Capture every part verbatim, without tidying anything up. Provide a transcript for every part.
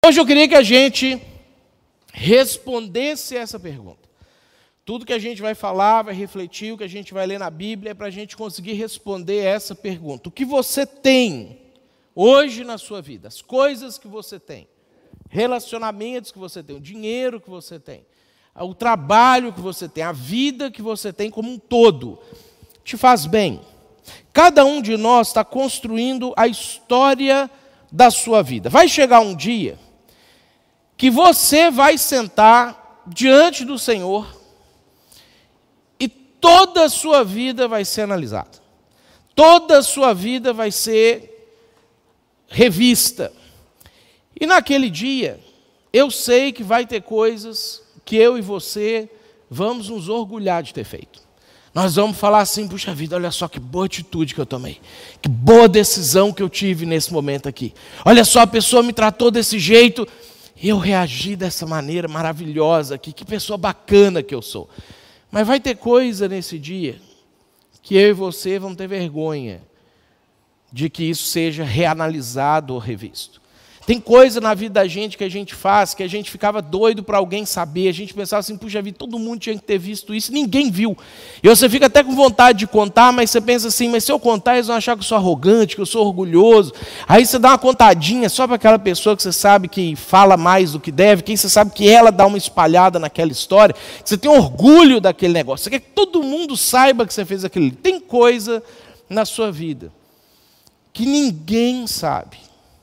Hoje eu queria que a gente respondesse essa pergunta. Tudo que a gente vai falar, vai refletir, o que a gente vai ler na Bíblia é para a gente conseguir responder essa pergunta. O que você tem hoje na sua vida? As coisas que você tem, relacionamentos que você tem, o dinheiro que você tem, o trabalho que você tem, a vida que você tem como um todo, te faz bem. Cada um de nós está construindo a história da sua vida. Vai chegar um dia que você vai sentar diante do Senhor e toda a sua vida vai ser analisada. Toda a sua vida vai ser revista. E naquele dia, eu sei que vai ter coisas que eu e você vamos nos orgulhar de ter feito. Nós vamos falar assim, puxa vida, olha só que boa atitude que eu tomei. Que boa decisão que eu tive nesse momento aqui. Olha só, a pessoa me tratou desse jeito. Eu reagi dessa maneira maravilhosa aqui, que pessoa bacana que eu sou. Mas vai ter coisa nesse dia que eu e você vamos ter vergonha de que isso seja reanalisado ou revisto. Tem coisa na vida da gente que a gente faz, que a gente ficava doido para alguém saber, a gente pensava assim, puxa vida, todo mundo tinha que ter visto isso, ninguém viu. E você fica até com vontade de contar, mas você pensa assim, mas se eu contar, eles vão achar que eu sou arrogante, que eu sou orgulhoso. Aí você dá uma contadinha só para aquela pessoa que você sabe que fala mais do que deve, quem você sabe que ela dá uma espalhada naquela história, que você tem orgulho daquele negócio, você quer que todo mundo saiba que você fez aquilo. Tem coisa na sua vida que ninguém sabe.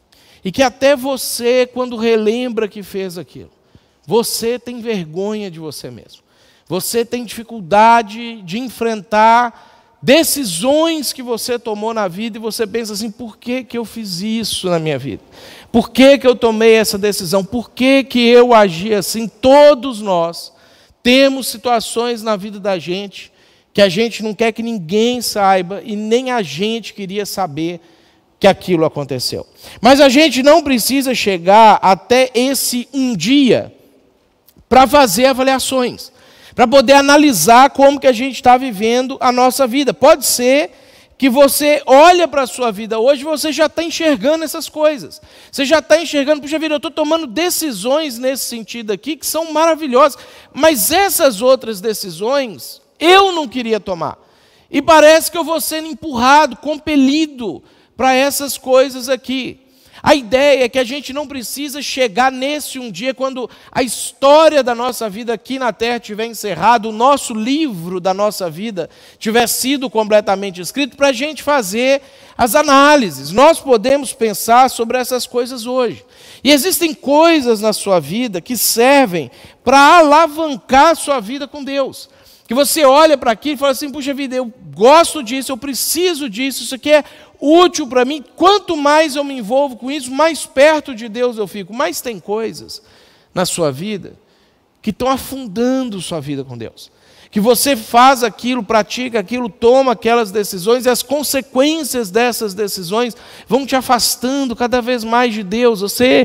E que até você, quando relembra que fez aquilo, você tem vergonha de você mesmo. Você tem dificuldade de enfrentar decisões que você tomou na vida e você pensa assim, por que que eu fiz isso na minha vida? Por que que eu tomei essa decisão? Por que que eu agi assim? Todos nós temos situações na vida da gente que a gente não quer que ninguém saiba e nem a gente queria saber que aquilo aconteceu. Mas a gente não precisa chegar até esse um dia para fazer avaliações, para poder analisar como que a gente está vivendo a nossa vida. Pode ser que você olha para a sua vida hoje e você já está enxergando essas coisas. Você já está enxergando, puxa vida, eu estou tomando decisões nesse sentido aqui que são maravilhosas, mas essas outras decisões eu não queria tomar. E parece que eu vou sendo empurrado, compelido para essas coisas aqui. A ideia é que a gente não precisa chegar nesse um dia, quando a história da nossa vida aqui na Terra tiver encerrado, o nosso livro da nossa vida tiver sido completamente escrito, para a gente fazer as análises. Nós podemos pensar sobre essas coisas hoje. E existem coisas na sua vida que servem para alavancar a sua vida com Deus. Que você olha para aquilo e fala assim, puxa vida, eu gosto disso, eu preciso disso, isso aqui é útil para mim. Quanto mais eu me envolvo com isso, mais perto de Deus eu fico. Mas tem coisas na sua vida que estão afundando sua vida com Deus. Que você faz aquilo, pratica aquilo, toma aquelas decisões e as consequências dessas decisões vão te afastando cada vez mais de Deus. Você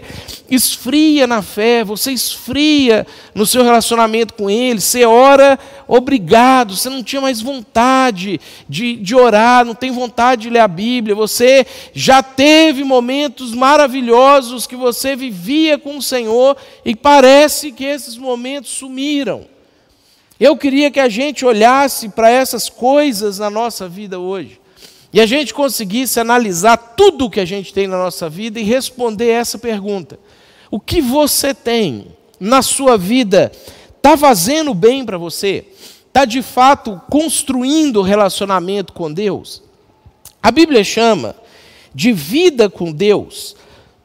esfria na fé, você esfria no seu relacionamento com Ele, você ora obrigado, você não tinha mais vontade de, de orar, não tem vontade de ler a Bíblia, você já teve momentos maravilhosos que você vivia com o Senhor e parece que esses momentos sumiram. Eu queria que a gente olhasse para essas coisas na nossa vida hoje e a gente conseguisse analisar tudo o que a gente tem na nossa vida e responder essa pergunta. O que você tem na sua vida está fazendo bem para você? Está de fato construindo relacionamento com Deus? A Bíblia chama de vida com Deus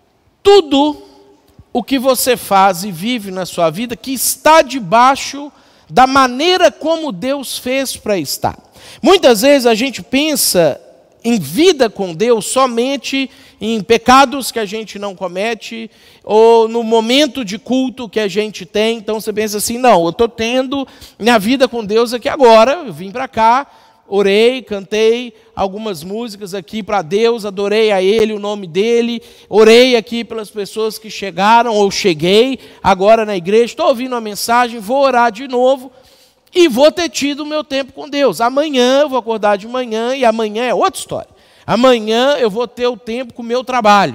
tudo o que você faz e vive na sua vida que está debaixo da maneira como Deus fez para estar. Muitas vezes a gente pensa em vida com Deus somente em pecados que a gente não comete, ou no momento de culto que a gente tem. Então você pensa assim, não, eu estou tendo minha vida com Deus aqui agora, eu vim para cá, orei, cantei algumas músicas aqui para Deus, adorei a Ele, o nome dEle, orei aqui pelas pessoas que chegaram, ou cheguei agora na igreja, estou ouvindo a mensagem, vou orar de novo e vou ter tido o meu tempo com Deus. Amanhã eu vou acordar de manhã e amanhã é outra história. Amanhã eu vou ter o tempo com o meu trabalho.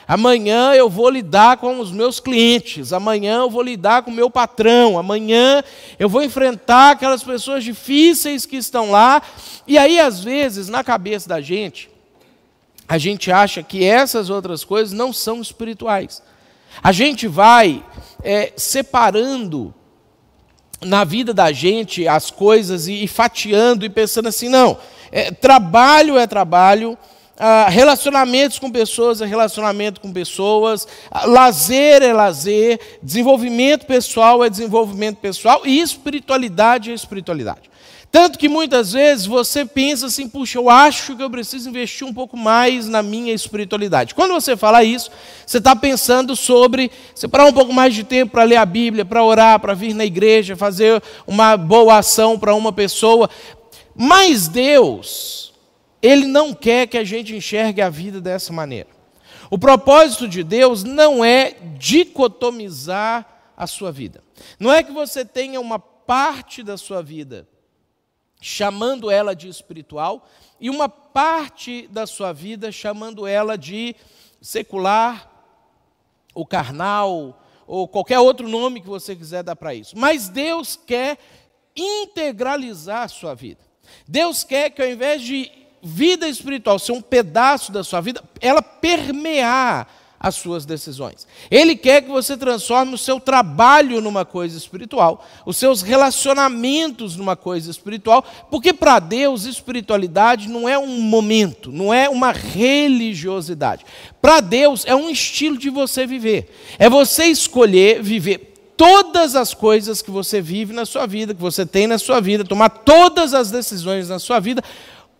Amanhã eu vou lidar com os meus clientes, amanhã eu vou lidar com o meu patrão, amanhã eu vou enfrentar aquelas pessoas difíceis que estão lá. E aí, às vezes, na cabeça da gente, a gente acha que essas outras coisas não são espirituais. A gente vai é, separando na vida da gente as coisas e, e fatiando e pensando assim, não, é, trabalho é trabalho, ah, relacionamentos com pessoas é relacionamento com pessoas, ah, lazer é lazer, desenvolvimento pessoal é desenvolvimento pessoal e espiritualidade é espiritualidade. Tanto que muitas vezes você pensa assim, puxa, eu acho que eu preciso investir um pouco mais na minha espiritualidade. Quando você fala isso, você está pensando sobre separar um pouco mais de tempo para ler a Bíblia, para orar, para vir na igreja, fazer uma boa ação para uma pessoa. Mas Deus, Ele não quer que a gente enxergue a vida dessa maneira. O propósito de Deus não é dicotomizar a sua vida. Não é que você tenha uma parte da sua vida chamando ela de espiritual, e uma parte da sua vida chamando ela de secular, ou carnal, ou qualquer outro nome que você quiser dar para isso. Mas Deus quer integralizar a sua vida. Deus quer que ao invés de vida espiritual ser um pedaço da sua vida, ela permear as suas decisões. Ele quer que você transforme o seu trabalho numa coisa espiritual, os seus relacionamentos numa coisa espiritual, porque para Deus espiritualidade não é um momento, não é uma religiosidade. Para Deus é um estilo de você viver. É você escolher viver todas as coisas que você vive na sua vida, que você tem na sua vida, tomar todas as decisões na sua vida,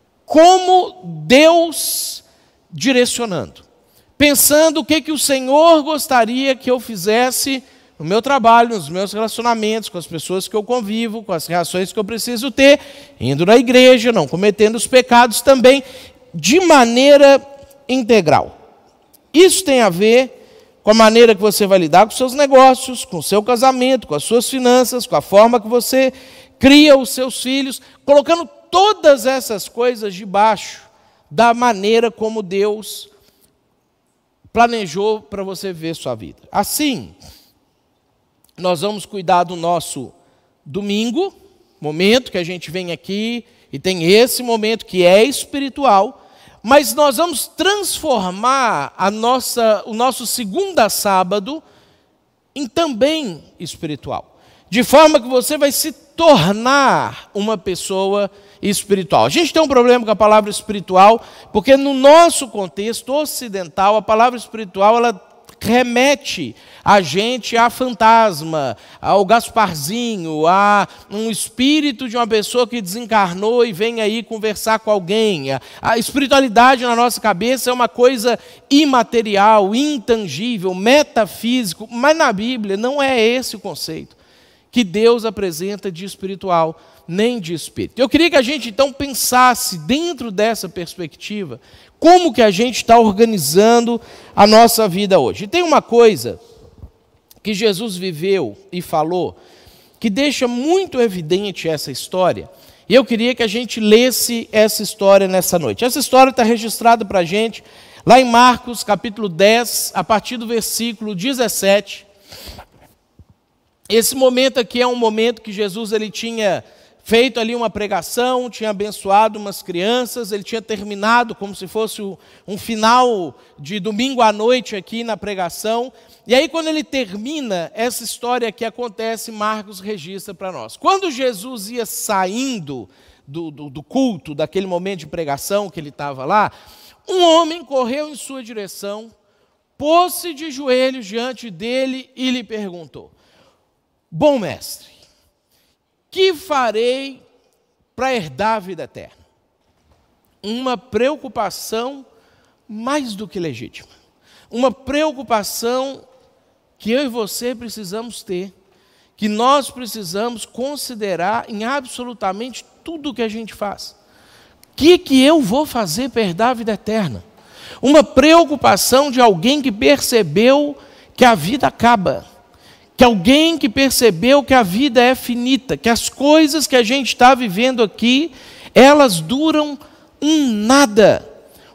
como Deus direcionando. Pensando o que, que o Senhor gostaria que eu fizesse no meu trabalho, nos meus relacionamentos, com as pessoas que eu convivo, com as reações que eu preciso ter, indo na igreja, não cometendo os pecados também, de maneira integral. Isso tem a ver com a maneira que você vai lidar com os seus negócios, com o seu casamento, com as suas finanças, com a forma que você cria os seus filhos, colocando todas essas coisas debaixo da maneira como Deus planejou para você viver sua vida. Assim, nós vamos cuidar do nosso domingo, momento que a gente vem aqui e tem esse momento que é espiritual, mas nós vamos transformar a nossa, o nosso segunda sábado em também espiritual. De forma que você vai se tornar uma pessoa espiritual. A gente tem um problema com a palavra espiritual, porque no nosso contexto ocidental, a palavra espiritual, ela remete a gente a fantasma, ao Gasparzinho, a um espírito de uma pessoa que desencarnou e vem aí conversar com alguém. A espiritualidade na nossa cabeça é uma coisa imaterial, intangível, metafísico, mas na Bíblia não é esse o conceito que Deus apresenta de espiritual, nem de espírito. Eu queria que a gente então pensasse dentro dessa perspectiva, como que a gente está organizando a nossa vida hoje. E tem uma coisa que Jesus viveu e falou, que deixa muito evidente essa história, e eu queria que a gente lesse essa história nessa noite. Essa história está registrada para a gente lá em Marcos capítulo dez, a partir do versículo dezessete. Esse momento aqui é um momento que Jesus ele tinha feito ali uma pregação, tinha abençoado umas crianças, ele tinha terminado como se fosse um final de domingo à noite aqui na pregação. E aí quando ele termina, essa história que acontece, Marcos registra para nós. Quando Jesus ia saindo do, do, do culto, daquele momento de pregação que ele estava lá, um homem correu em sua direção, pôs-se de joelhos diante dele e lhe perguntou: bom mestre, que farei para herdar a vida eterna? Uma preocupação mais do que legítima. Uma preocupação que eu e você precisamos ter, que nós precisamos considerar em absolutamente tudo o que a gente faz. O que, que eu vou fazer para herdar a vida eterna? Uma preocupação de alguém que percebeu que a vida acaba. Que alguém que percebeu que a vida é finita, que as coisas que a gente está vivendo aqui, elas duram um nada.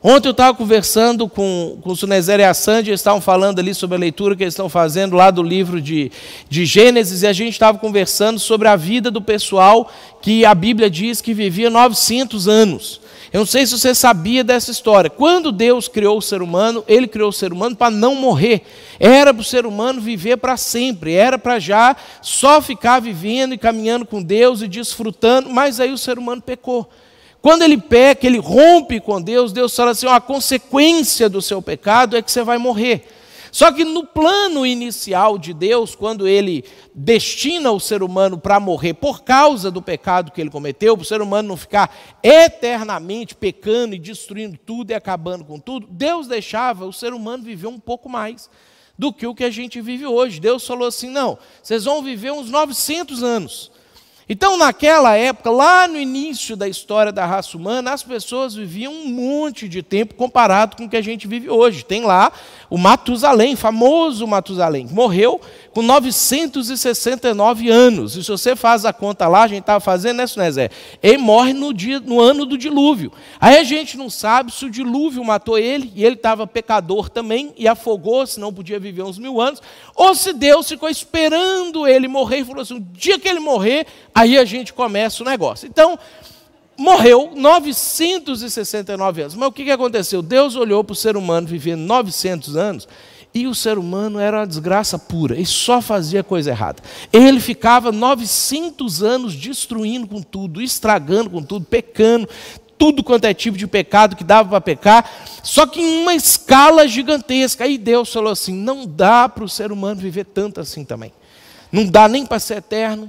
Ontem eu estava conversando com, com o Sunezer e a Sandy, eles estavam falando ali sobre a leitura que eles estão fazendo lá do livro de, de Gênesis, e a gente estava conversando sobre a vida do pessoal que a Bíblia diz que vivia novecentos anos. Eu não sei se você sabia dessa história. Quando Deus criou o ser humano, Ele criou o ser humano para não morrer. Era para o ser humano viver para sempre, era para já só ficar vivendo e caminhando com Deus e desfrutando, mas aí o ser humano pecou. Quando ele peca, ele rompe com Deus, Deus fala assim, ó, a consequência do seu pecado é que você vai morrer. Só que no plano inicial de Deus, quando ele destina o ser humano para morrer por causa do pecado que ele cometeu, para o ser humano não ficar eternamente pecando e destruindo tudo e acabando com tudo, Deus deixava o ser humano viver um pouco mais do que o que a gente vive hoje. Deus falou assim, não, vocês vão viver uns novecentos anos. Então, naquela época, lá no início da história da raça humana, as pessoas viviam um monte de tempo comparado com o que a gente vive hoje. Tem lá o Matusalém, famoso Matusalém, que morreu com novecentos e sessenta e nove anos. E se você faz a conta lá, a gente estava fazendo, né, Sunézé? Ele morre no, dia, no ano do dilúvio. Aí a gente não sabe se o dilúvio matou ele, e ele estava pecador também, e afogou, senão podia viver uns mil anos, ou se Deus ficou esperando ele morrer e falou assim, o dia que ele morrer, aí a gente começa o negócio. Então, morreu novecentos e sessenta e nove anos. Mas o que aconteceu? Deus olhou para o ser humano vivendo novecentos anos, e o ser humano era uma desgraça pura, e só fazia coisa errada. Ele ficava novecentos anos destruindo com tudo, estragando com tudo, pecando, tudo quanto é tipo de pecado que dava para pecar, só que em uma escala gigantesca. Aí Deus falou assim, não dá para o ser humano viver tanto assim também. Não dá nem para ser eterno,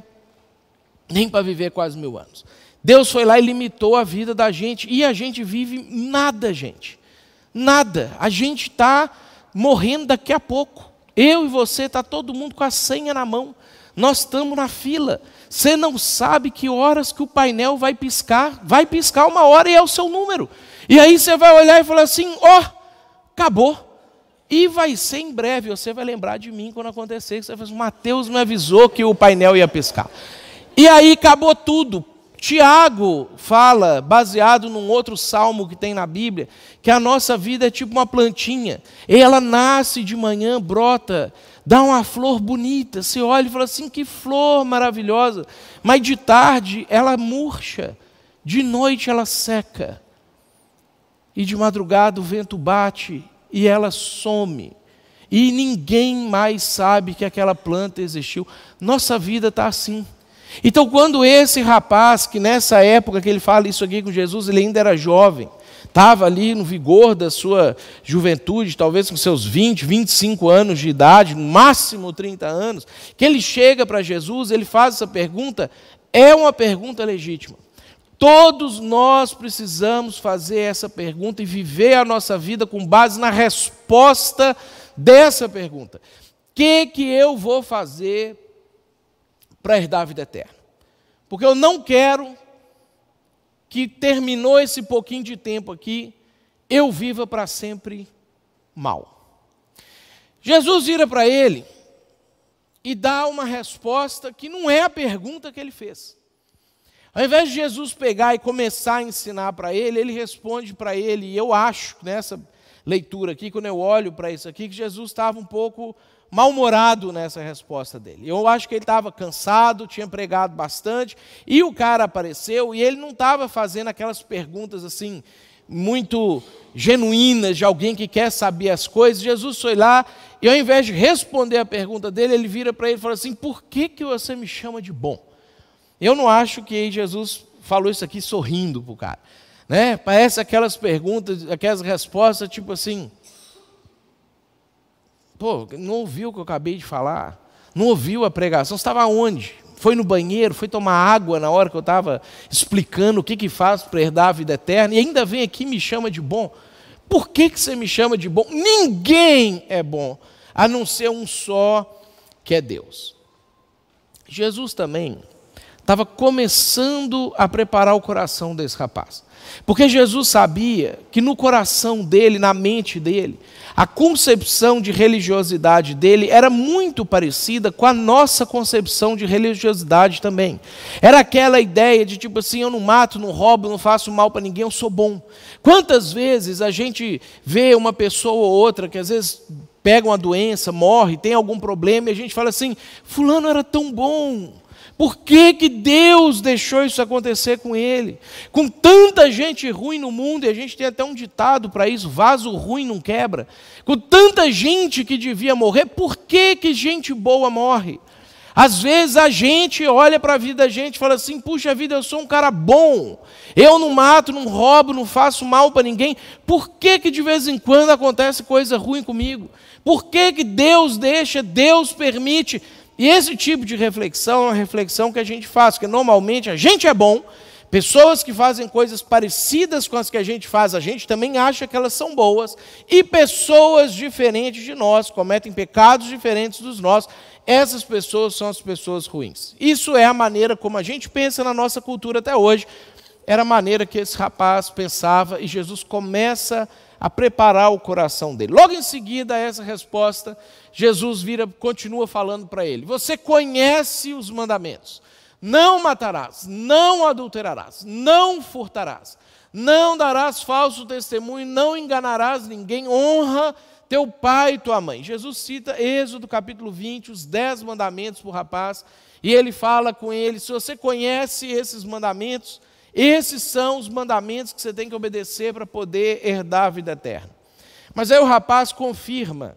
nem para viver quase mil anos. Deus foi lá e limitou a vida da gente, e a gente vive nada, gente. Nada. A gente está morrendo daqui a pouco. Eu e você, está todo mundo com a senha na mão. Nós estamos na fila. Você não sabe que horas que o painel vai piscar. Vai piscar uma hora e é o seu número. E aí você vai olhar e falar assim, ó, oh, acabou. E vai ser em breve. Você vai lembrar de mim quando acontecer. Você vai falar assim, Mateus me avisou que o painel ia piscar. E aí acabou tudo. Tiago fala, baseado num outro salmo que tem na Bíblia, que a nossa vida é tipo uma plantinha. Ela nasce de manhã, brota, dá uma flor bonita. Você olha e fala assim, que flor maravilhosa. Mas de tarde ela murcha, de noite ela seca. E de madrugada o vento bate e ela some. E ninguém mais sabe que aquela planta existiu. Nossa vida está assim. Então, quando esse rapaz, que nessa época que ele fala isso aqui com Jesus, ele ainda era jovem, estava ali no vigor da sua juventude, talvez com seus vinte, vinte e cinco anos de idade, no máximo trinta anos, que ele chega para Jesus, ele faz essa pergunta, é uma pergunta legítima. Todos nós precisamos fazer essa pergunta e viver a nossa vida com base na resposta dessa pergunta. O que, que eu vou fazer para herdar a vida eterna? Porque eu não quero que terminou esse pouquinho de tempo aqui, eu viva para sempre mal. Jesus vira para ele e dá uma resposta que não é a pergunta que ele fez. Ao invés de Jesus pegar e começar a ensinar para ele, ele responde para ele, e eu acho, nessa leitura aqui, quando eu olho para isso aqui, que Jesus estava um pouco mal-humorado nessa resposta dele. Eu acho que ele estava cansado, tinha pregado bastante, e o cara apareceu, e ele não estava fazendo aquelas perguntas assim, muito genuínas, de alguém que quer saber as coisas. Jesus foi lá, e ao invés de responder a pergunta dele, ele vira para ele e fala assim, por que, que você me chama de bom? Eu não acho que Jesus falou isso aqui sorrindo para o cara. Né? Parece aquelas perguntas, aquelas respostas, tipo assim, pô, não ouviu o que eu acabei de falar? Não ouviu a pregação? Você estava onde? Foi no banheiro? Foi tomar água na hora que eu estava explicando o que, que faz para herdar a vida eterna? E ainda vem aqui e me chama de bom? Por que, que você me chama de bom? Ninguém é bom, a não ser um só, que é Deus. Jesus também estava começando a preparar o coração desse rapaz. Porque Jesus sabia que no coração dele, na mente dele, a concepção de religiosidade dele era muito parecida com a nossa concepção de religiosidade também. Era aquela ideia de tipo assim, eu não mato, não roubo, não faço mal para ninguém, eu sou bom. Quantas vezes a gente vê uma pessoa ou outra que às vezes pega uma doença, morre, tem algum problema, e a gente fala assim, fulano era tão bom. Por que que Deus deixou isso acontecer com ele? Com tanta gente ruim no mundo, e a gente tem até um ditado para isso, vaso ruim não quebra. Com tanta gente que devia morrer, por que que gente boa morre? Às vezes a gente olha para a vida da gente e fala assim, puxa vida, eu sou um cara bom, eu não mato, não roubo, não faço mal para ninguém, por que que de vez em quando acontece coisa ruim comigo? Por que que Deus deixa, Deus permite? E esse tipo de reflexão é uma reflexão que a gente faz, porque normalmente a gente é bom, pessoas que fazem coisas parecidas com as que a gente faz, a gente também acha que elas são boas, e pessoas diferentes de nós, cometem pecados diferentes dos nossos, essas pessoas são as pessoas ruins. Isso é a maneira como a gente pensa na nossa cultura até hoje, era a maneira que esse rapaz pensava, e Jesus começa a preparar o coração dele. Logo em seguida a essa resposta, Jesus vira, continua falando para ele, você conhece os mandamentos, não matarás, não adulterarás, não furtarás, não darás falso testemunho, não enganarás ninguém, honra teu pai e tua mãe. Jesus cita Êxodo capítulo vinte, os dez mandamentos para o rapaz, e ele fala com ele, se você conhece esses mandamentos, esses são os mandamentos que você tem que obedecer para poder herdar a vida eterna. Mas aí o rapaz confirma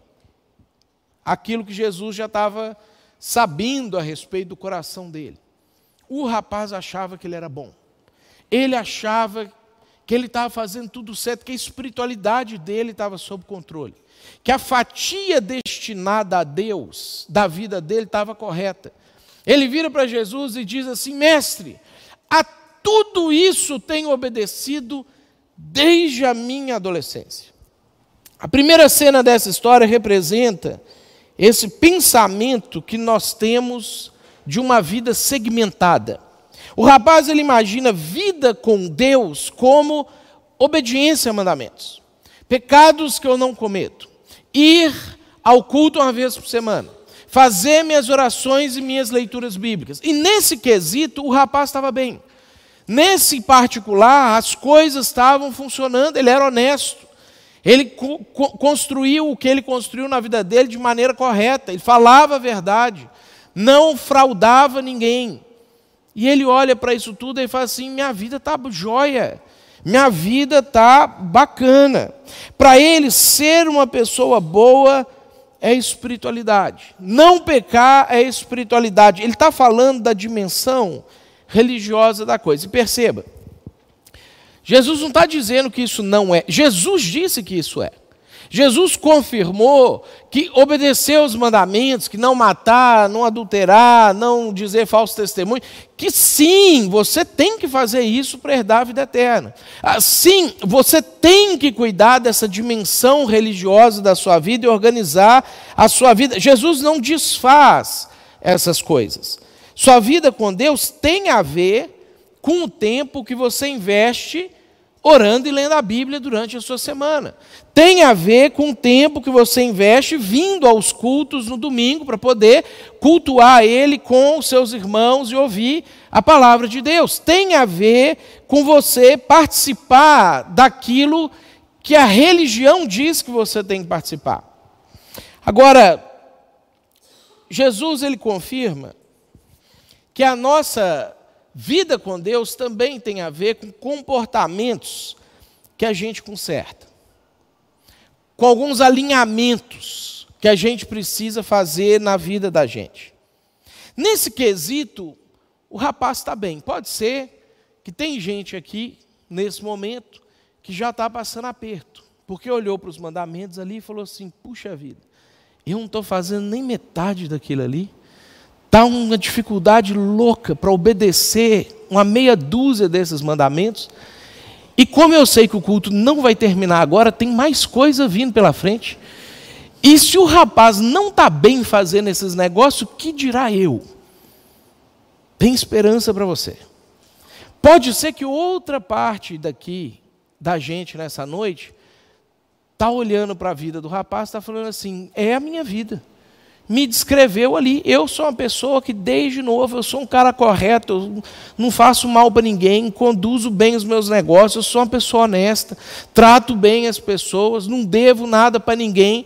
aquilo que Jesus já estava sabendo a respeito do coração dele. O rapaz achava que ele era bom. Ele achava que ele estava fazendo tudo certo, que a espiritualidade dele estava sob controle. Que a fatia destinada a Deus da vida dele estava correta. Ele vira para Jesus e diz assim, mestre, a tudo isso tenho obedecido desde a minha adolescência. A primeira cena dessa história representa esse pensamento que nós temos de uma vida segmentada. O rapaz, ele imagina vida com Deus como obediência a mandamentos. Pecados que eu não cometo. Ir ao culto uma vez por semana. Fazer minhas orações e minhas leituras bíblicas. E nesse quesito, o rapaz estava bem. Nesse particular, as coisas estavam funcionando, ele era honesto. Ele co- construiu o que ele construiu na vida dele de maneira correta. Ele falava a verdade, não fraudava ninguém. E ele olha para isso tudo e fala assim, minha vida está jóia, minha vida está bacana. Para ele, ser uma pessoa boa é espiritualidade. Não pecar é espiritualidade. Ele está falando da dimensão religiosa da coisa. E perceba, Jesus não está dizendo que isso não é. Jesus disse que isso é. Jesus confirmou que obedecer os mandamentos, que não matar, não adulterar, não dizer falso testemunho, que sim, você tem que fazer isso para herdar a vida eterna. Sim, você tem que cuidar dessa dimensão religiosa da sua vida e organizar a sua vida. Jesus não desfaz essas coisas. Sua vida com Deus tem a ver com o tempo que você investe orando e lendo a Bíblia durante a sua semana. Tem a ver com o tempo que você investe vindo aos cultos no domingo para poder cultuar Ele com os seus irmãos e ouvir a palavra de Deus. Tem a ver com você participar daquilo que a religião diz que você tem que participar. Agora, Jesus, ele confirma que a nossa vida com Deus também tem a ver com comportamentos que a gente conserta. Com alguns alinhamentos que a gente precisa fazer na vida da gente. Nesse quesito, o rapaz está bem. Pode ser que tem gente aqui, nesse momento, que já está passando aperto. Porque olhou para os mandamentos ali e falou assim, puxa vida, eu não estou fazendo nem metade daquilo ali. Está uma dificuldade louca para obedecer uma meia dúzia desses mandamentos. E como eu sei que o culto não vai terminar agora, tem mais coisa vindo pela frente. E se o rapaz não está bem fazendo esses negócios, que dirá eu? Tem esperança para você. Pode ser que outra parte daqui, da gente nessa noite, está olhando para a vida do rapaz, está falando assim, é a minha vida. Me descreveu ali, eu sou uma pessoa que desde novo, eu sou um cara correto, eu não faço mal para ninguém, conduzo bem os meus negócios, eu sou uma pessoa honesta, trato bem as pessoas, não devo nada para ninguém.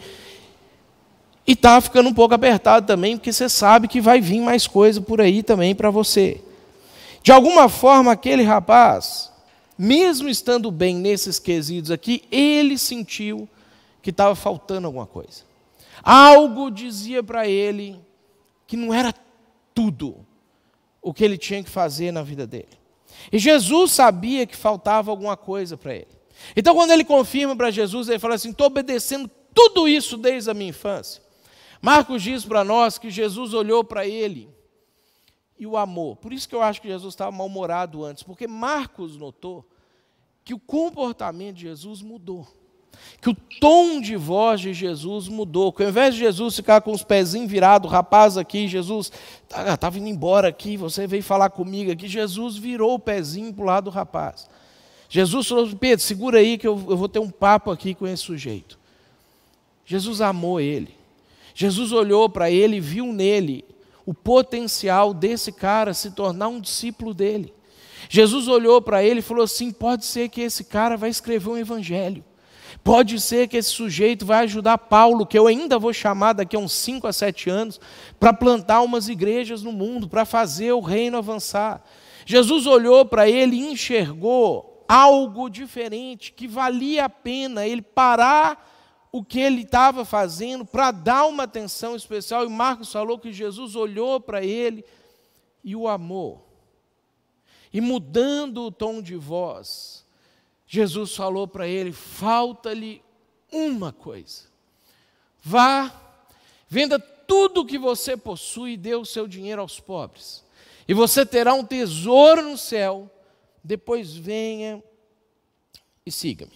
E está ficando um pouco apertado também, porque você sabe que vai vir mais coisa por aí também para você. De alguma forma, aquele rapaz, mesmo estando bem nesses quesitos aqui, ele sentiu que estava faltando alguma coisa. Algo dizia para ele que não era tudo o que ele tinha que fazer na vida dele. E Jesus sabia que faltava alguma coisa para ele. Então, quando ele confirma para Jesus, ele fala assim, estou obedecendo tudo isso desde a minha infância. Marcos diz para nós que Jesus olhou para ele e o amou. Por isso que eu acho que Jesus estava mal-humorado antes, porque Marcos notou que o comportamento de Jesus mudou. Que o tom de voz de Jesus mudou, que ao invés de Jesus ficar com os pezinhos virados, rapaz aqui, Jesus estava tá, indo embora aqui, você veio falar comigo aqui, Jesus virou o pezinho para o lado do rapaz. Jesus falou, Pedro, segura aí que eu, eu vou ter um papo aqui com esse sujeito. Jesus amou ele. Jesus olhou para ele e viu nele o potencial desse cara se tornar um discípulo dele. Jesus olhou para ele e falou assim, pode ser que esse cara vai escrever um evangelho. Pode ser que esse sujeito vai ajudar Paulo, que eu ainda vou chamar daqui a uns cinco a sete anos, para plantar umas igrejas no mundo, para fazer o reino avançar. Jesus olhou para ele e enxergou algo diferente, que valia a pena ele parar o que ele estava fazendo para dar uma atenção especial. E Marcos falou que Jesus olhou para ele e o amou. E mudando o tom de voz, Jesus falou para ele, falta-lhe uma coisa. Vá, venda tudo o que você possui e dê o seu dinheiro aos pobres. E você terá um tesouro no céu. Depois venha e siga-me.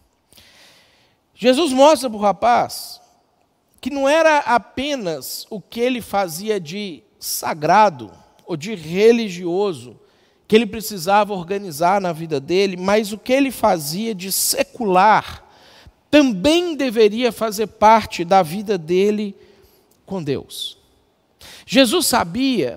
Jesus mostra para o rapaz que não era apenas o que ele fazia de sagrado ou de religioso que ele precisava organizar na vida dele, mas o que ele fazia de secular também deveria fazer parte da vida dele com Deus. Jesus sabia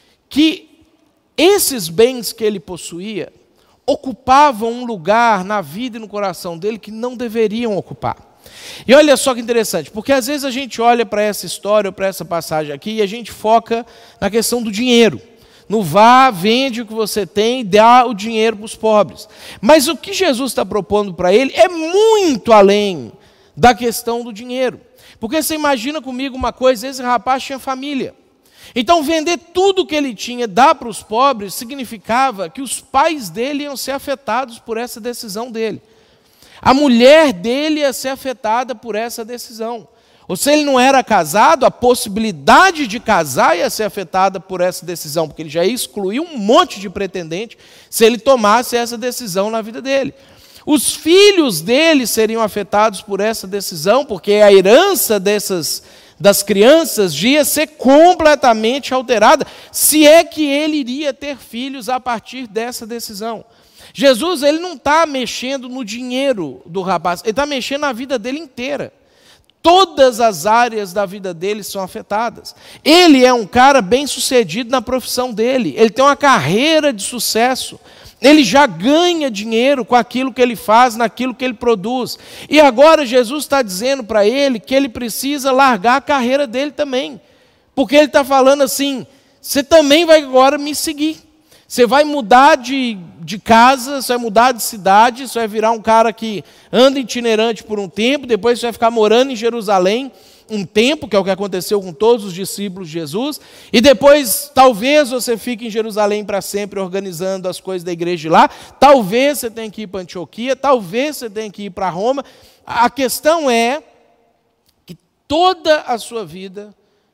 que esses bens que ele possuía ocupavam um lugar na vida e no coração dele que não deveriam ocupar. E olha só que interessante, porque às vezes a gente olha para essa história, ou para essa passagem aqui, e a gente foca na questão do dinheiro. No vá, vende o que você tem e dá o dinheiro para os pobres. Mas o que Jesus está propondo para ele é muito além da questão do dinheiro. Porque você imagina comigo uma coisa, esse rapaz tinha família. Então vender tudo que ele tinha, dar para os pobres, significava que os pais dele iam ser afetados por essa decisão dele. A mulher dele ia ser afetada por essa decisão. Ou se ele não era casado, a possibilidade de casar ia ser afetada por essa decisão, porque ele já ia excluir um monte de pretendente se ele tomasse essa decisão na vida dele. Os filhos dele seriam afetados por essa decisão, porque a herança dessas, das crianças ia ser completamente alterada, se é que ele iria ter filhos a partir dessa decisão. Jesus ele não está mexendo no dinheiro do rapaz, ele está mexendo na vida dele inteira. Todas as áreas da vida dele são afetadas. Ele é um cara bem-sucedido na profissão dele. Ele tem uma carreira de sucesso. Ele já ganha dinheiro com aquilo que ele faz, naquilo que ele produz. E agora Jesus está dizendo para ele que ele precisa largar a carreira dele também. Porque ele está falando assim, você também vai agora me seguir. Você vai mudar de, de casa, você vai mudar de cidade, você vai virar um cara que anda itinerante por um tempo, depois você vai ficar morando em Jerusalém um tempo, que é o que aconteceu com todos os discípulos de Jesus, e depois talvez você fique em Jerusalém para sempre organizando as coisas da igreja de lá, talvez você tenha que ir para Antioquia, talvez você tenha que ir para Roma. A questão é que toda a sua vida,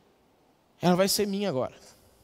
ela vai ser minha agora.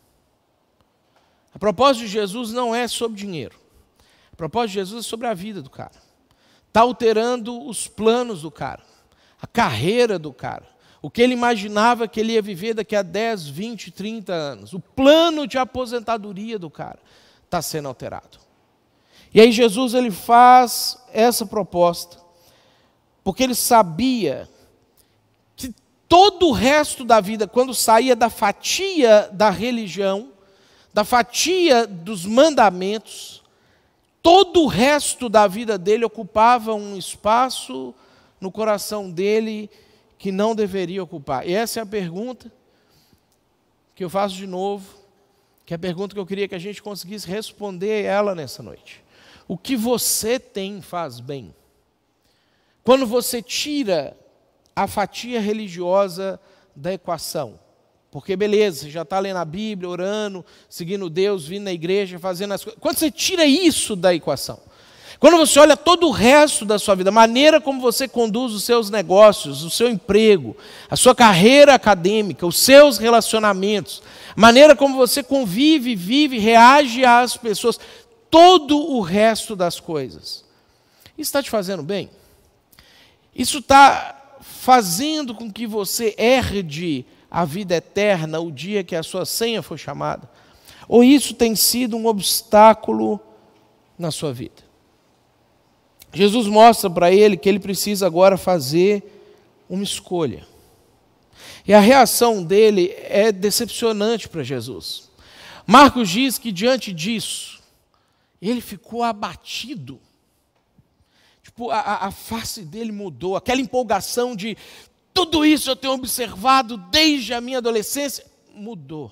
A propósito de Jesus não é sobre dinheiro. A propósito de Jesus é sobre a vida do cara. Está alterando os planos do cara, a carreira do cara, o que ele imaginava que ele ia viver daqui a dez, vinte, trinta anos. O plano de aposentadoria do cara está sendo alterado. E aí Jesus ele faz essa proposta, porque ele sabia que todo o resto da vida, quando saía da fatia da religião, da fatia dos mandamentos, todo o resto da vida dele ocupava um espaço no coração dele que não deveria ocupar. E essa é a pergunta que eu faço de novo, que é a pergunta que eu queria que a gente conseguisse responder ela nessa noite. O que você tem faz bem? Quando você tira a fatia religiosa da equação, porque beleza, você já está lendo a Bíblia, orando, seguindo Deus, vindo na igreja, fazendo as coisas. Quando você tira isso da equação, quando você olha todo o resto da sua vida, a maneira como você conduz os seus negócios, o seu emprego, a sua carreira acadêmica, os seus relacionamentos, a maneira como você convive, vive, reage às pessoas, todo o resto das coisas, isso está te fazendo bem? Isso está fazendo com que você herde a vida eterna o dia que a sua senha for chamada? Ou isso tem sido um obstáculo na sua vida? Jesus mostra para ele que ele precisa agora fazer uma escolha. E a reação dele é decepcionante para Jesus. Marcos diz que diante disso, ele ficou abatido. Tipo, a, a face dele mudou, aquela empolgação de tudo isso eu tenho observado desde a minha adolescência, mudou.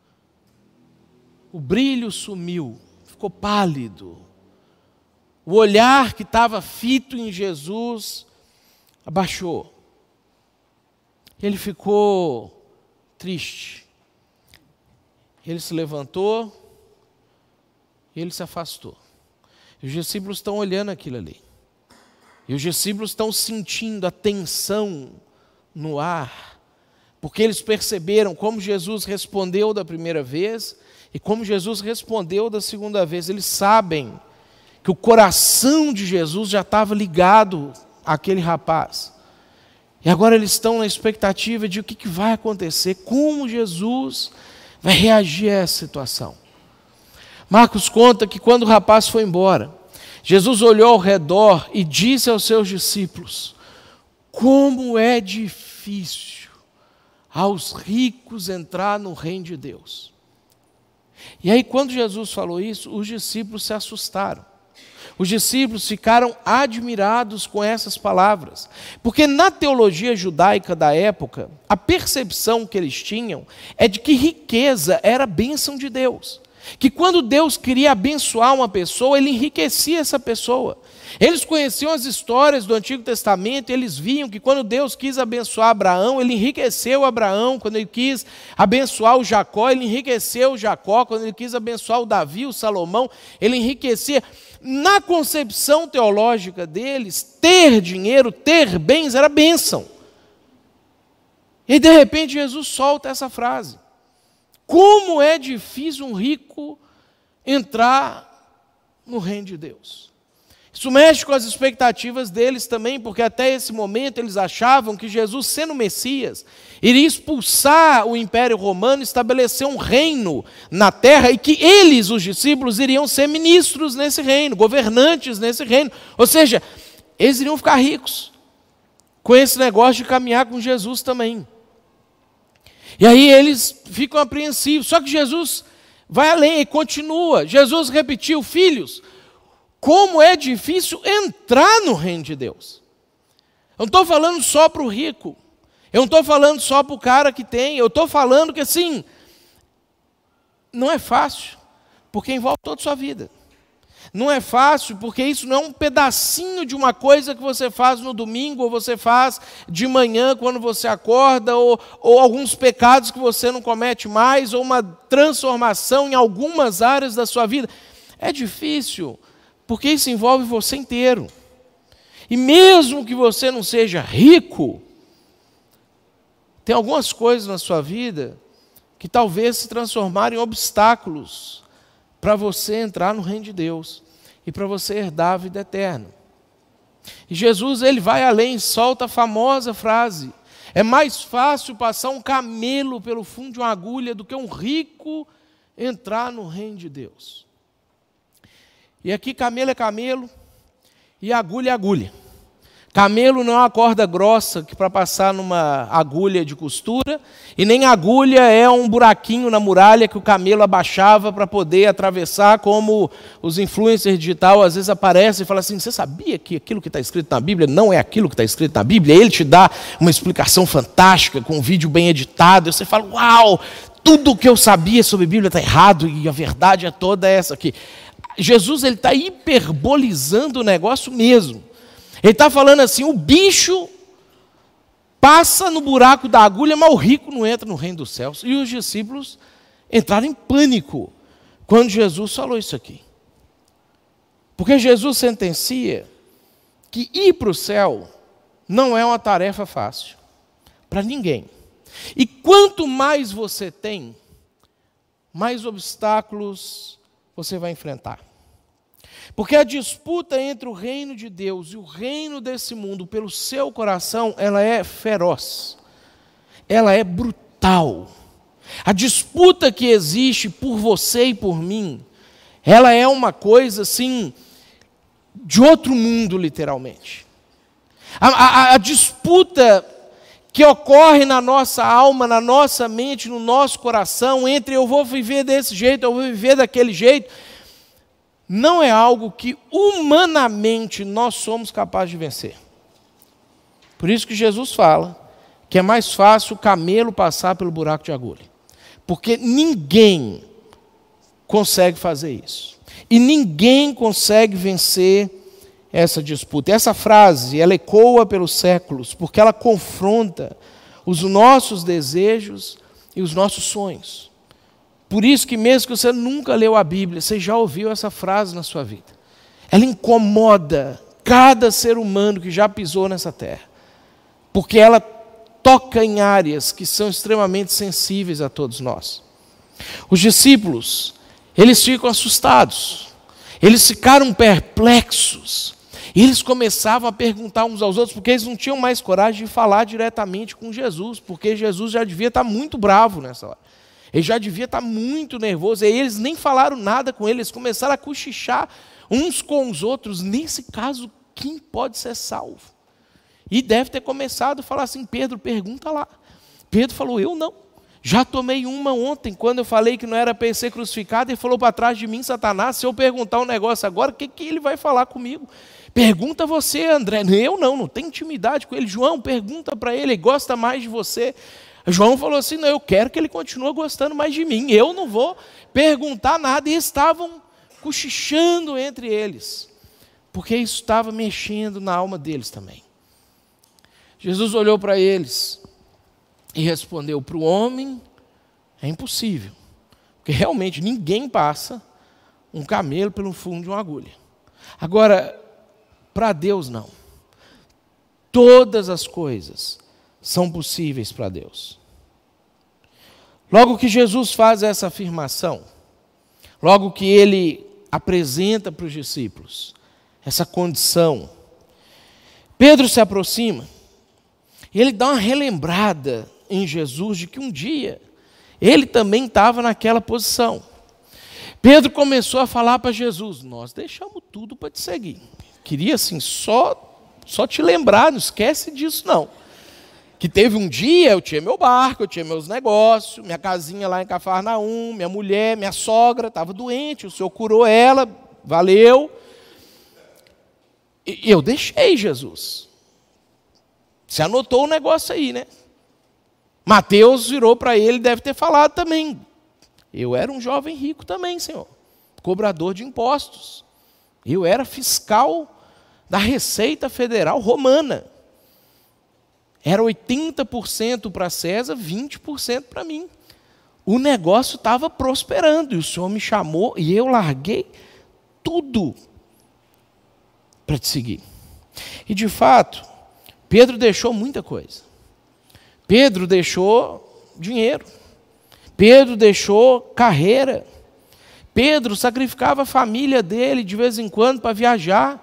O brilho sumiu, ficou pálido. O olhar que estava fito em Jesus abaixou. Ele ficou triste. Ele se levantou, ele se afastou. E os discípulos estão olhando aquilo ali. E os discípulos estão sentindo a tensão no ar, porque eles perceberam como Jesus respondeu da primeira vez e como Jesus respondeu da segunda vez. Eles sabem que o coração de Jesus já estava ligado àquele rapaz. E agora eles estão na expectativa de o que, que vai acontecer, como Jesus vai reagir a essa situação. Marcos conta que quando o rapaz foi embora, Jesus olhou ao redor e disse aos seus discípulos: como é difícil aos ricos entrar no reino de Deus. E aí quando Jesus falou isso, os discípulos se assustaram. Os discípulos ficaram admirados com essas palavras, porque na teologia judaica da época, a percepção que eles tinham é de que riqueza era bênção de Deus, que quando Deus queria abençoar uma pessoa, ele enriquecia essa pessoa. Eles conheciam as histórias do Antigo Testamento, e eles viam que quando Deus quis abençoar Abraão, ele enriqueceu Abraão. Quando ele quis abençoar o Jacó, ele enriqueceu o Jacó. Quando ele quis abençoar o Davi, o Salomão, ele enriquecia. Na concepção teológica deles, ter dinheiro, ter bens era bênção. E de repente Jesus solta essa frase: como é difícil um rico entrar no reino de Deus. Isso mexe com as expectativas deles também, porque até esse momento eles achavam que Jesus, sendo Messias, iria expulsar o Império Romano, estabelecer um reino na terra, e que eles, os discípulos, iriam ser ministros nesse reino, governantes nesse reino. Ou seja, eles iriam ficar ricos com esse negócio de caminhar com Jesus também. E aí eles ficam apreensivos. Só que Jesus vai além e continua. Jesus repetiu: filhos, como é difícil entrar no reino de Deus. Eu não estou falando só para o rico. Eu não estou falando só para o cara que tem. Eu estou falando que assim, não é fácil, porque envolve toda a sua vida. Não é fácil, porque isso não é um pedacinho de uma coisa que você faz no domingo, ou você faz de manhã quando você acorda, ou, ou alguns pecados que você não comete mais, ou uma transformação em algumas áreas da sua vida. É difícil, porque isso envolve você inteiro. E mesmo que você não seja rico, tem algumas coisas na sua vida que talvez se transformarem em obstáculos para você entrar no reino de Deus e para você herdar a vida eterna. E Jesus, ele vai além, solta a famosa frase: É mais fácil passar um camelo pelo fundo de uma agulha do que um rico entrar no reino de Deus. E aqui camelo é camelo e agulha é agulha. Camelo não é uma corda grossa que para passar numa agulha de costura, e nem agulha é um buraquinho na muralha que o camelo abaixava para poder atravessar, como os influencers digital às vezes aparecem e falam assim, você sabia que aquilo que está escrito na Bíblia não é aquilo que está escrito na Bíblia? Ele te dá uma explicação fantástica, com um vídeo bem editado, e você fala, uau, tudo o que eu sabia sobre a Bíblia está errado, e a verdade é toda essa aqui. Jesus ele está hiperbolizando o negócio mesmo. Ele está falando assim, o bicho passa no buraco da agulha, mas o rico não entra no reino dos céus. E os discípulos entraram em pânico quando Jesus falou isso aqui. Porque Jesus sentencia que ir para o céu não é uma tarefa fácil para ninguém. E quanto mais você tem, mais obstáculos você vai enfrentar. Porque a disputa entre o reino de Deus e o reino desse mundo pelo seu coração, ela é feroz, ela é brutal. A disputa que existe por você e por mim, ela é uma coisa assim, de outro mundo literalmente. A, a, a disputa que ocorre na nossa alma, na nossa mente, no nosso coração, entre eu vou viver desse jeito, eu vou viver daquele jeito, não é algo que humanamente nós somos capazes de vencer. Por isso que Jesus fala que é mais fácil o camelo passar pelo buraco de agulha. Porque ninguém consegue fazer isso. E ninguém consegue vencer essa disputa. Essa frase, ela ecoa pelos séculos, porque ela confronta os nossos desejos e os nossos sonhos. Por isso que mesmo que você nunca leu a Bíblia, você já ouviu essa frase na sua vida. Ela incomoda cada ser humano que já pisou nessa terra. Porque ela toca em áreas que são extremamente sensíveis a todos nós. Os discípulos, eles ficam assustados. Eles ficaram perplexos. E eles começavam a perguntar uns aos outros, porque eles não tinham mais coragem de falar diretamente com Jesus, porque Jesus já devia estar muito bravo nessa hora. Ele já devia estar muito nervoso, e eles nem falaram nada com ele, eles começaram a cochichar uns com os outros. Nesse caso, quem pode ser salvo? E deve ter começado a falar assim, Pedro, pergunta lá. Pedro falou, eu não. Já tomei uma ontem, quando eu falei que não era para ser crucificado, ele falou para trás de mim, Satanás, se eu perguntar um negócio agora, o que, que ele vai falar comigo? Pergunta você, André. Eu não, não tenho intimidade com ele. João, pergunta para ele, ele gosta mais de você. João falou assim, não, eu quero que ele continue gostando mais de mim, eu não vou perguntar nada. E estavam cochichando entre eles, porque isso estava mexendo na alma deles também. Jesus olhou para eles e respondeu, para o homem é impossível, porque realmente ninguém passa um camelo pelo fundo de uma agulha. Agora, para Deus não. Todas as coisas são possíveis para Deus. Logo que Jesus faz essa afirmação, logo que ele apresenta para os discípulos essa condição, Pedro se aproxima e ele dá uma relembrada em Jesus de que um dia ele também estava naquela posição. Pedro começou a falar para Jesus, nós deixamos tudo para te seguir. Queria assim, só, só te lembrar, não esquece disso não. Que teve um dia, eu tinha meu barco, eu tinha meus negócios, minha casinha lá em Cafarnaum, minha mulher, minha sogra estava doente, o Senhor curou ela, valeu. E eu deixei Jesus. Você anotou o negócio aí, né? Mateus virou para ele, deve ter falado também. Eu era um jovem rico também, Senhor, cobrador de impostos. Eu era fiscal da Receita Federal Romana. Era oitenta por cento para César, vinte por cento para mim. O negócio estava prosperando, e o Senhor me chamou, e eu larguei tudo para te seguir. E de fato, Pedro deixou muita coisa. Pedro deixou dinheiro. Pedro deixou carreira. Pedro sacrificava a família dele de vez em quando para viajar.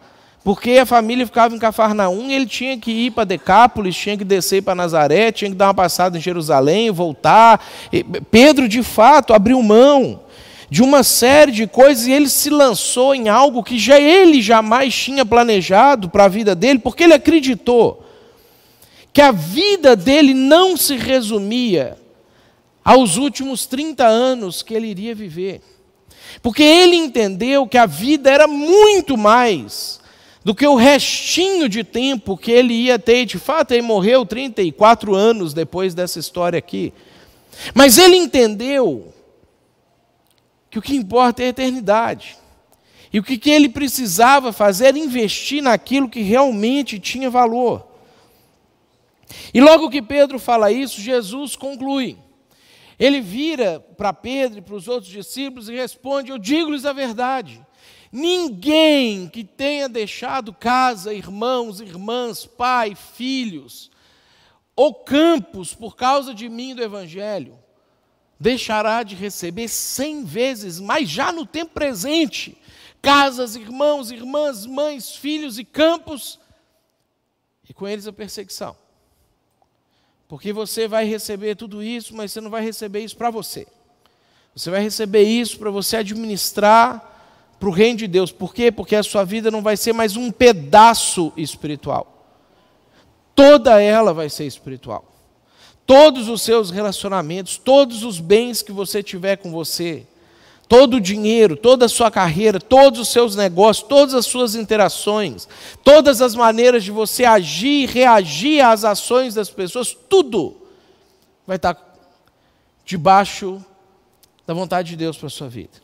porque a família ficava em Cafarnaum e ele tinha que ir para Decápolis, tinha que descer para Nazaré, tinha que dar uma passada em Jerusalém, voltar. Pedro, de fato, abriu mão de uma série de coisas e ele se lançou em algo que já ele jamais tinha planejado para a vida dele, porque ele acreditou que a vida dele não se resumia aos últimos trinta anos que ele iria viver. Porque ele entendeu que a vida era muito mais do que o restinho de tempo que ele ia ter. De fato, ele morreu trinta e quatro anos depois dessa história aqui. Mas ele entendeu que o que importa é a eternidade. E o que ele precisava fazer era investir naquilo que realmente tinha valor. E logo que Pedro fala isso, Jesus conclui. Ele vira para Pedro e para os outros discípulos e responde: eu digo-lhes a verdade. Ninguém que tenha deixado casa, irmãos, irmãs, pai, filhos, ou campos por causa de mim e do Evangelho, deixará de receber cem vezes mais, já no tempo presente, casas, irmãos, irmãs, mães, filhos e campos, e com eles a perseguição. Porque você vai receber tudo isso, mas você não vai receber isso para você. Você vai receber isso para você administrar para o reino de Deus. Por quê? Porque a sua vida não vai ser mais um pedaço espiritual. Toda ela vai ser espiritual. Todos os seus relacionamentos, todos os bens que você tiver com você, todo o dinheiro, toda a sua carreira, todos os seus negócios, todas as suas interações, todas as maneiras de você agir e reagir às ações das pessoas, tudo vai estar debaixo da vontade de Deus para a sua vida.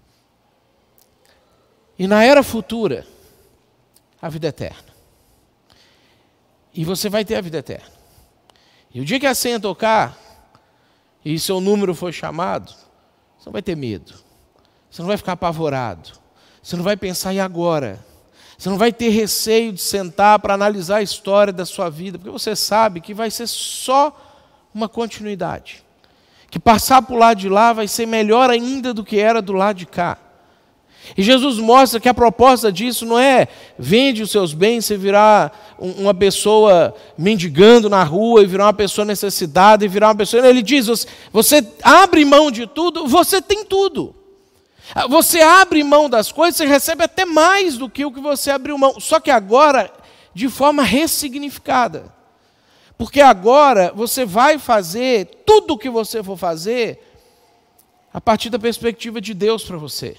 E na era futura, a vida eterna. E você vai ter a vida eterna. E o dia que a senha tocar, e seu número for chamado, você não vai ter medo. Você não vai ficar apavorado. Você não vai pensar, e agora? Você não vai ter receio de sentar para analisar a história da sua vida, porque você sabe que vai ser só uma continuidade. Que passar por lado de lá vai ser melhor ainda do que era do lado de cá. E Jesus mostra que a proposta disso não é vende os seus bens, você virar uma pessoa mendigando na rua e virar uma pessoa necessitada e virar uma pessoa... Ele diz, você abre mão de tudo, você tem tudo. Você abre mão das coisas, você recebe até mais do que o que você abriu mão. Só que agora, de forma ressignificada. Porque agora você vai fazer tudo o que você for fazer a partir da perspectiva de Deus para você.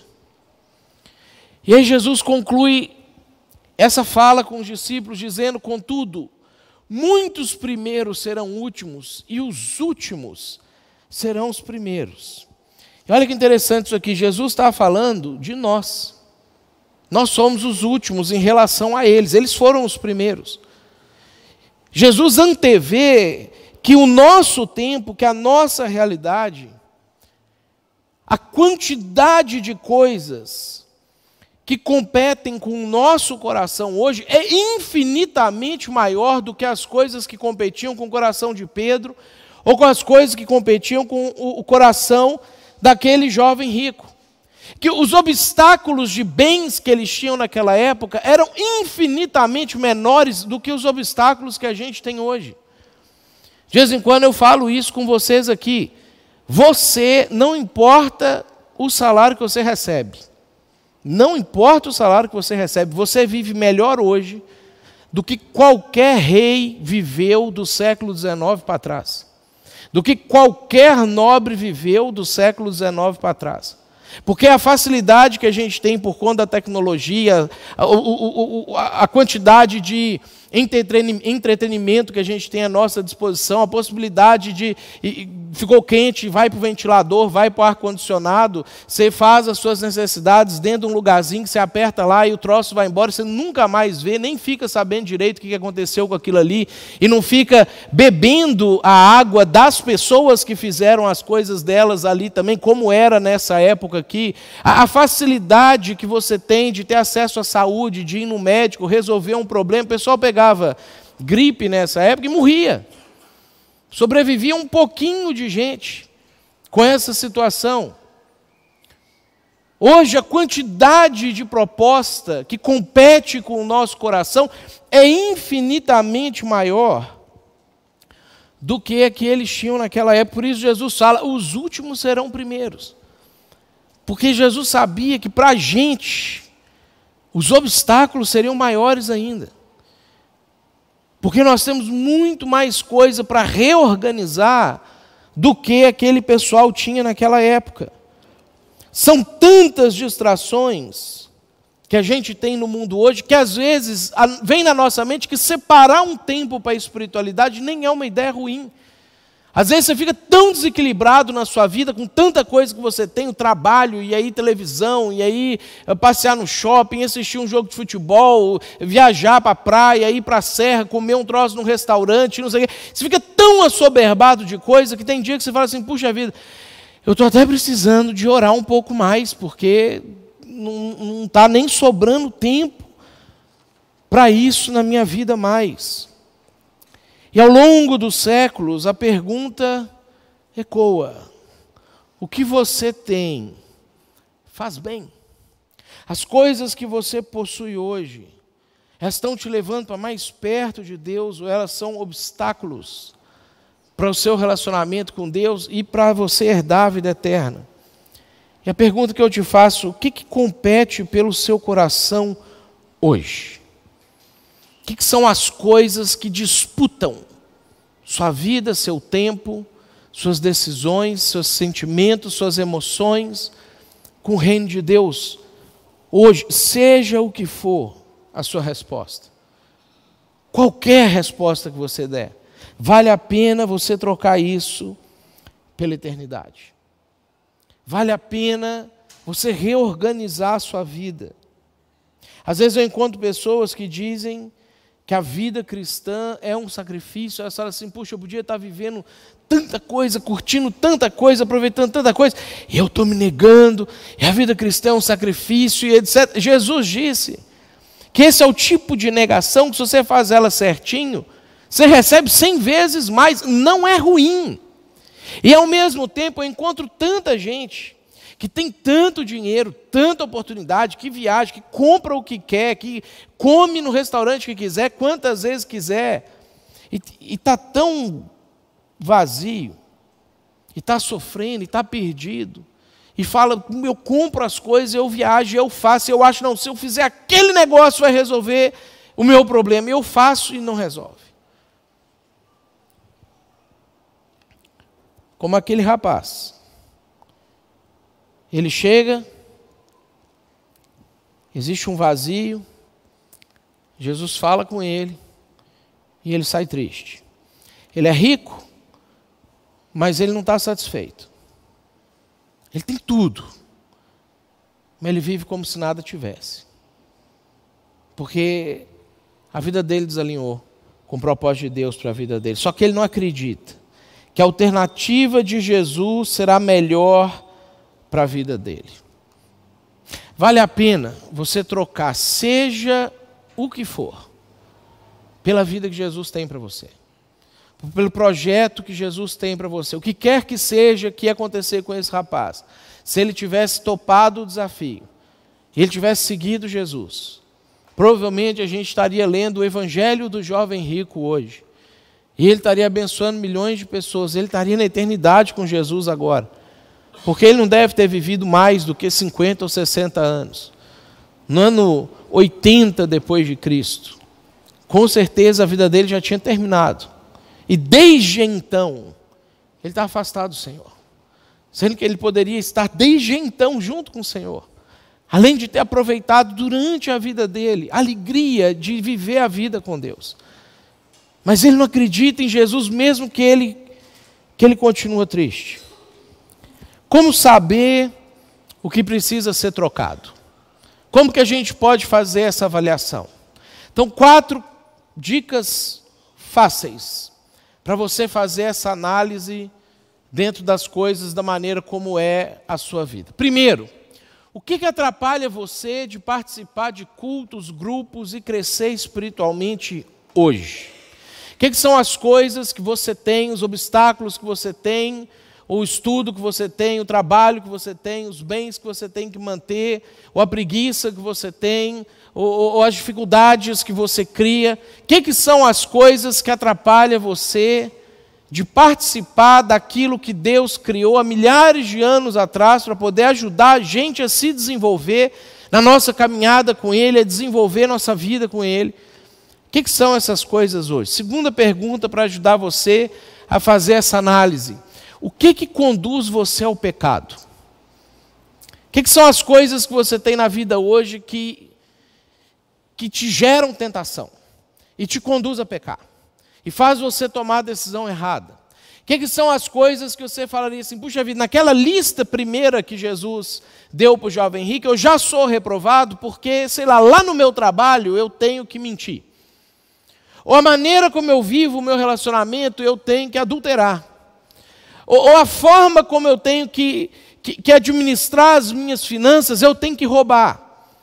E aí Jesus conclui essa fala com os discípulos dizendo, contudo, muitos primeiros serão últimos e os últimos serão os primeiros. E olha que interessante isso aqui, Jesus está falando de nós. Nós somos os últimos em relação a eles, eles foram os primeiros. Jesus antevê que o nosso tempo, que a nossa realidade, a quantidade de coisas que competem com o nosso coração hoje é infinitamente maior do que as coisas que competiam com o coração de Pedro ou com as coisas que competiam com o coração daquele jovem rico. Que os obstáculos de bens que eles tinham naquela época eram infinitamente menores do que os obstáculos que a gente tem hoje. De vez em quando eu falo isso com vocês aqui. Você, não importa o salário que você recebe. Não importa o salário que você recebe. Você vive melhor hoje do que qualquer rei viveu do século dezenove para trás. Do que qualquer nobre viveu do século dezenove para trás. Porque a facilidade que a gente tem por conta da tecnologia, a, o, o, a quantidade de entretenimento que a gente tem à nossa disposição, a possibilidade de, ficou quente, vai para o ventilador, vai para o ar-condicionado, você faz as suas necessidades dentro de um lugarzinho que você aperta lá e o troço vai embora, você nunca mais vê, nem fica sabendo direito o que aconteceu com aquilo ali, e não fica bebendo a água das pessoas que fizeram as coisas delas ali também, como era nessa época aqui. A facilidade que você tem de ter acesso à saúde, de ir no médico, resolver um problema, o pessoal pegava gripe nessa época e morria. Sobrevivia um pouquinho de gente com essa situação. Hoje a quantidade de proposta que compete com o nosso coração é infinitamente maior do que a que eles tinham naquela época. Por isso Jesus fala, os últimos serão primeiros. Porque Jesus sabia que para a gente os obstáculos seriam maiores ainda. Porque nós temos muito mais coisa para reorganizar do que aquele pessoal tinha naquela época. São tantas distrações que a gente tem no mundo hoje, que às vezes vem na nossa mente que separar um tempo para a espiritualidade nem é uma ideia ruim. Às vezes você fica tão desequilibrado na sua vida, com tanta coisa que você tem, o trabalho, e aí televisão, e aí passear no shopping, assistir um jogo de futebol, viajar para a praia, ir para a serra, comer um troço num restaurante, não sei o quê. Você fica tão assoberbado de coisa que tem dia que você fala assim, puxa vida, eu estou até precisando de orar um pouco mais, porque não está nem sobrando tempo para isso na minha vida mais. E ao longo dos séculos, a pergunta ecoa: o que você tem faz bem? As coisas que você possui hoje, elas estão te levando para mais perto de Deus ou elas são obstáculos para o seu relacionamento com Deus e para você herdar a vida eterna? E a pergunta que eu te faço, o que, que compete pelo seu coração hoje? O que, que são as coisas que disputam sua vida, seu tempo, suas decisões, seus sentimentos, suas emoções com o reino de Deus hoje, seja o que for a sua resposta? Qualquer resposta que você der, vale a pena você trocar isso pela eternidade. Vale a pena você reorganizar a sua vida. Às vezes eu encontro pessoas que dizem que a vida cristã é um sacrifício. Elas falam assim, puxa, eu podia estar vivendo tanta coisa, curtindo tanta coisa, aproveitando tanta coisa, e eu estou me negando, e a vida cristã é um sacrifício, e etcétera. Jesus disse que esse é o tipo de negação que se você faz ela certinho, você recebe cem vezes mais, não é ruim. E ao mesmo tempo eu encontro tanta gente que tem tanto dinheiro, tanta oportunidade, que viaja, que compra o que quer, que come no restaurante que quiser, quantas vezes quiser, e está tão vazio, e está sofrendo, e está perdido, e fala, eu compro as coisas, eu viajo, eu faço, eu acho, não, se eu fizer aquele negócio vai resolver o meu problema, eu faço e não resolve. Como aquele rapaz. Ele chega, existe um vazio, Jesus fala com ele e ele sai triste. Ele é rico, mas ele não está satisfeito. Ele tem tudo, mas ele vive como se nada tivesse. Porque a vida dele desalinhou com o propósito de Deus para a vida dele. Só que ele não acredita que a alternativa de Jesus será melhor para a vida dele. Vale a pena você trocar, seja o que for, pela vida que Jesus tem para você, pelo projeto que Jesus tem para você, o que quer que seja que ia acontecer com esse rapaz. Se ele tivesse topado o desafio, e ele tivesse seguido Jesus, provavelmente a gente estaria lendo o Evangelho do Jovem Rico hoje, e ele estaria abençoando milhões de pessoas, ele estaria na eternidade com Jesus agora. Porque ele não deve ter vivido mais do que cinquenta ou sessenta anos. No ano oitenta depois de Cristo, com certeza a vida dele já tinha terminado. E desde então, ele está afastado do Senhor. Sendo que ele poderia estar desde então junto com o Senhor. Além de ter aproveitado durante a vida dele a alegria de viver a vida com Deus. Mas ele não acredita em Jesus, mesmo que ele, que ele continua triste. Como saber o que precisa ser trocado? Como que a gente pode fazer essa avaliação? Então, quatro dicas fáceis para você fazer essa análise dentro das coisas da maneira como é a sua vida. Primeiro, o que, que atrapalha você de participar de cultos, grupos e crescer espiritualmente hoje? O que, que são as coisas que você tem, os obstáculos que você tem, ou o estudo que você tem, o trabalho que você tem, os bens que você tem que manter, ou a preguiça que você tem, ou, ou as dificuldades que você cria? O que, que são as coisas que atrapalham você de participar daquilo que Deus criou há milhares de anos atrás para poder ajudar a gente a se desenvolver na nossa caminhada com Ele, a desenvolver nossa vida com Ele? O que, que são essas coisas hoje? Segunda pergunta para ajudar você a fazer essa análise. O que, que conduz você ao pecado? O que, que são as coisas que você tem na vida hoje que, que te geram tentação e te conduz a pecar? E faz você tomar a decisão errada? O que, que são as coisas que você falaria assim, puxa vida, naquela lista primeira que Jesus deu para o jovem rico, eu já sou reprovado porque, sei lá, lá no meu trabalho eu tenho que mentir. Ou a maneira como eu vivo o meu relacionamento, eu tenho que adulterar. Ou, ou a forma como eu tenho que, que, que administrar as minhas finanças, eu tenho que roubar.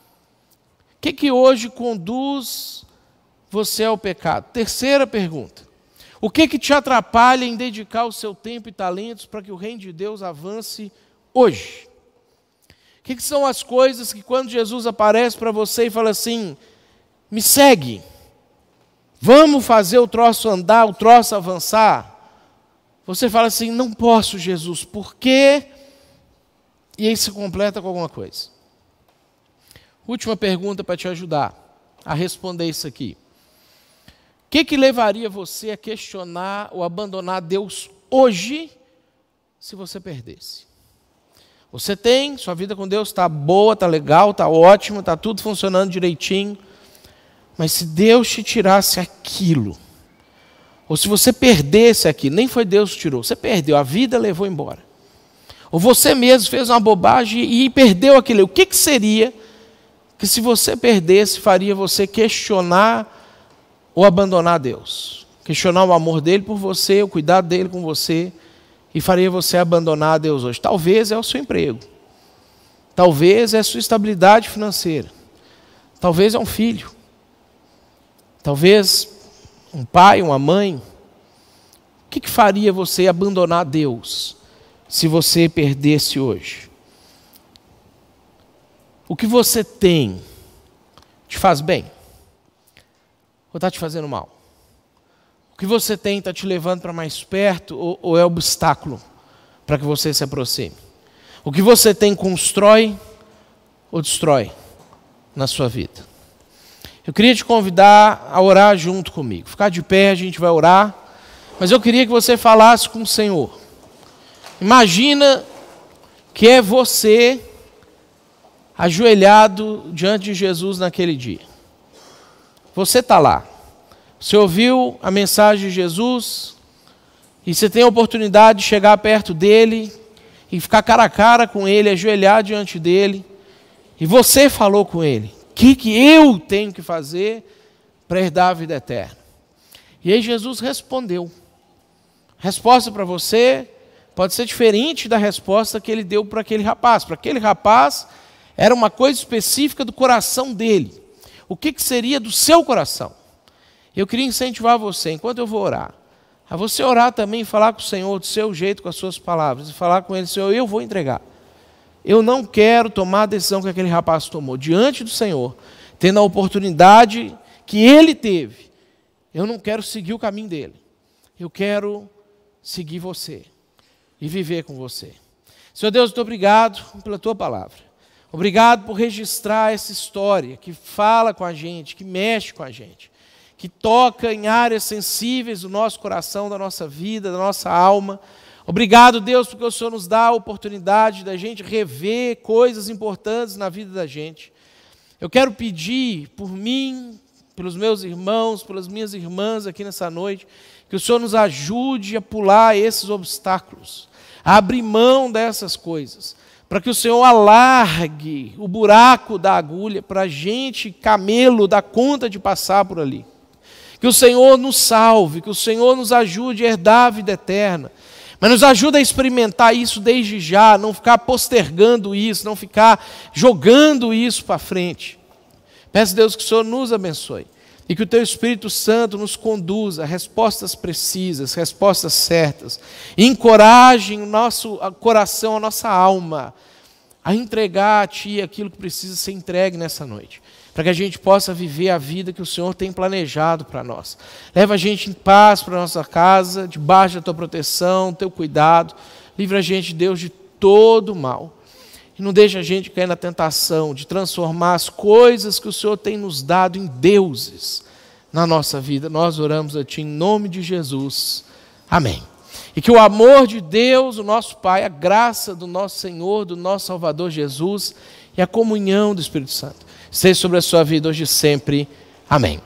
O que, que hoje conduz você ao pecado? Terceira pergunta. O que, que te atrapalha em dedicar o seu tempo e talentos para que o reino de Deus avance hoje? O que, que são as coisas que quando Jesus aparece para você e fala assim, me segue, vamos fazer o troço andar, o troço avançar, você fala assim, não posso, Jesus, por quê? E aí se completa com alguma coisa. Última pergunta para te ajudar a responder isso aqui. O que, que levaria você a questionar ou abandonar Deus hoje, se você perdesse? Você tem, sua vida com Deus está boa, está legal, está ótima, está tudo funcionando direitinho, mas se Deus te tirasse aquilo, ou se você perdesse aquilo, nem foi Deus que tirou, você perdeu, a vida levou embora. Ou você mesmo fez uma bobagem e perdeu aquilo. O que, que seria que se você perdesse, faria você questionar ou abandonar Deus? Questionar o amor dele por você, o cuidado dele com você, e faria você abandonar a Deus hoje. Talvez é o seu emprego. Talvez é a sua estabilidade financeira. Talvez é um filho. Talvez um pai, uma mãe. O que, que faria você abandonar Deus se você perdesse hoje? O que você tem te faz bem? Ou está te fazendo mal? O que você tem está te levando para mais perto ou, ou é obstáculo para que você se aproxime? O que você tem constrói ou destrói na sua vida? Eu queria te convidar a orar junto comigo. Ficar de pé, a gente vai orar. Mas eu queria que você falasse com o Senhor. Imagina que é você ajoelhado diante de Jesus naquele dia. Você está lá. Você ouviu a mensagem de Jesus e você tem a oportunidade de chegar perto dele e ficar cara a cara com ele, ajoelhar diante dele. E você falou com ele. O que, que eu tenho que fazer para herdar a vida eterna? E aí Jesus respondeu. Resposta para você pode ser diferente da resposta que ele deu para aquele rapaz. Para aquele rapaz era uma coisa específica do coração dele. O que, que seria do seu coração? Eu queria incentivar você, enquanto eu vou orar, a você orar também e falar com o Senhor do seu jeito, com as suas palavras, e falar com ele, Senhor, eu vou entregar. Eu não quero tomar a decisão que aquele rapaz tomou diante do Senhor, tendo a oportunidade que ele teve. Eu não quero seguir o caminho dele. Eu quero seguir você e viver com você. Senhor Deus, muito obrigado pela tua palavra. Obrigado por registrar essa história que fala com a gente, que mexe com a gente, que toca em áreas sensíveis do nosso coração, da nossa vida, da nossa alma. Obrigado, Deus, porque o Senhor nos dá a oportunidade da gente rever coisas importantes na vida da gente. Eu quero pedir por mim, pelos meus irmãos, pelas minhas irmãs aqui nessa noite, que o Senhor nos ajude a pular esses obstáculos, a abrir mão dessas coisas, para que o Senhor alargue o buraco da agulha para a gente, camelo, dar conta de passar por ali. Que o Senhor nos salve, que o Senhor nos ajude a herdar a vida eterna, mas nos ajude a experimentar isso desde já, não ficar postergando isso, não ficar jogando isso para frente. Peço, Deus, que o Senhor nos abençoe. E que o Teu Espírito Santo nos conduza a respostas precisas, respostas certas. E encorajem o nosso coração, a nossa alma, a entregar a Ti aquilo que precisa ser entregue nessa noite. Para que a gente possa viver a vida que o Senhor tem planejado para nós. Leva a gente em paz para a nossa casa, debaixo da Tua proteção, Teu cuidado. Livra a gente, Deus, de todo mal. E não deixa a gente cair na tentação de transformar as coisas que o Senhor tem nos dado em deuses na nossa vida. Nós oramos a Ti em nome de Jesus. Amém. E que o amor de Deus, o nosso Pai, a graça do nosso Senhor, do nosso Salvador Jesus e a comunhão do Espírito Santo esteja sobre a sua vida hoje e sempre. Amém.